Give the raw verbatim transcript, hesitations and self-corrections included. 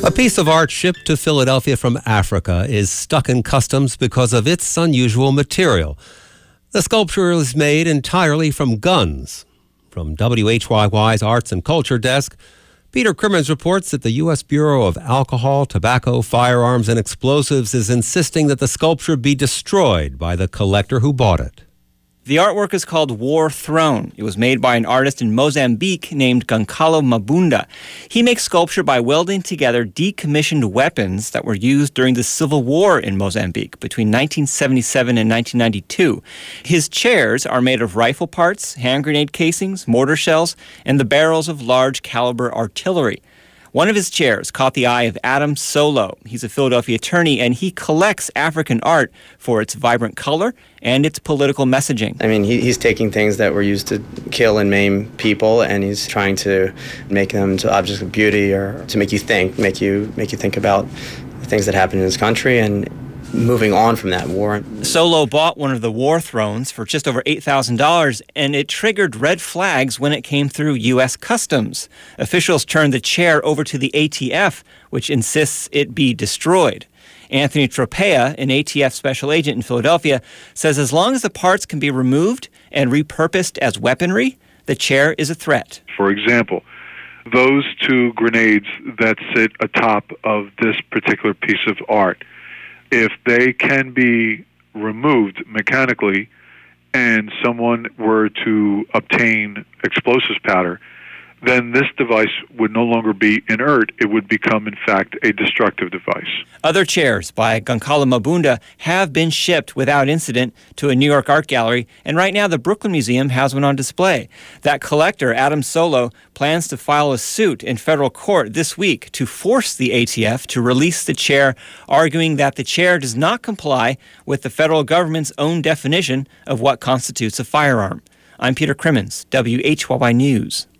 A piece of art shipped to Philadelphia from Africa is stuck in customs because of its unusual material. The sculpture is made entirely from guns. From W H Y Y's Arts and Culture Desk, Peter Crimmins reports that the U S Bureau of Alcohol, Tobacco, Firearms, and Explosives is insisting that the sculpture be destroyed by the collector who bought it. The artwork is called War Throne. It was made by an artist in Mozambique named Goncalo Mabunda. He makes sculpture by welding together decommissioned weapons that were used during the Civil War in Mozambique between nineteen seventy-seven and nineteen ninety-two. His chairs are made of rifle parts, hand grenade casings, mortar shells, and the barrels of large caliber artillery. One of his chairs caught the eye of Adam Solo. He's a Philadelphia attorney, and he collects African art for its vibrant color and its political messaging. I mean, he, he's taking things that were used to kill and maim people, and he's trying to make them to objects of beauty or to make you think, make you make you think about the things that happened in this country and moving on from that war. Solo bought one of the War Thrones for just over eight thousand dollars, and it triggered red flags when it came through U S Customs. Officials turned the chair over to the A T F, which insists it be destroyed. Anthony Tropea, an A T F special agent in Philadelphia, says as long as the parts can be removed and repurposed as weaponry, the chair is a threat. For example, those two grenades that sit atop of this particular piece of art, if they can be removed mechanically and someone were to obtain explosives powder, then this device would no longer be inert. It would become, in fact, a destructive device. Other chairs by Goncalo Mabunda have been shipped without incident to a New York art gallery, and right now the Brooklyn Museum has one on display. That collector, Adam Solo, plans to file a suit in federal court this week to force the A T F to release the chair, arguing that the chair does not comply with the federal government's own definition of what constitutes a firearm. I'm Peter Crimmins, W H Y Y News.